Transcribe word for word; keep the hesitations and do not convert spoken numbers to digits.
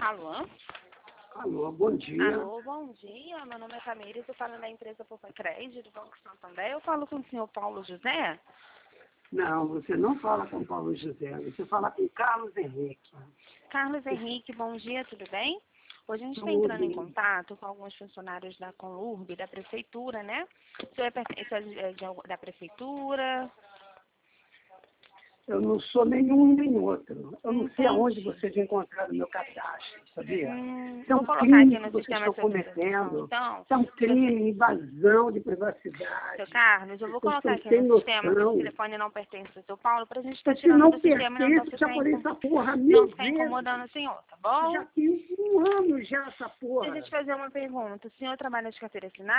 Alô? Alô, bom dia. Alô, bom dia. Meu nome é Camila, estou falando da empresa Poupa Crédito do Banco Santander. Eu falo com o senhor Paulo José? Não, você não fala com Paulo José, você fala com Carlos Henrique. Carlos Henrique, bom dia, tudo bem? Hoje a gente está Tudo. entrando em contato com alguns funcionários da Conlurb, da Prefeitura, né? O senhor é pertence a- é de- da Prefeitura? Eu não sou nenhum nem outro. Eu não sei Entendi. aonde vocês encontraram o meu cadastro, sabia? Hum, Isso é vou um colocar crime aqui que no vocês sistema estão de segurança. cometendo. Então, Isso é um você, crime, invasão de seu privacidade. Carlos, eu vou Vocês colocar estão aqui sem no sistema que esse noção. telefone não pertence ao seu Paulo, para a gente estar Você tirando não do sistema e não, pertence, tá já ficar falei inco- essa porra não mil ficar vezes. incomodando o senhor, tá bom? Já tem um ano já essa Deixa porra. eu te fazer uma pergunta. O senhor trabalha de carteira assinada?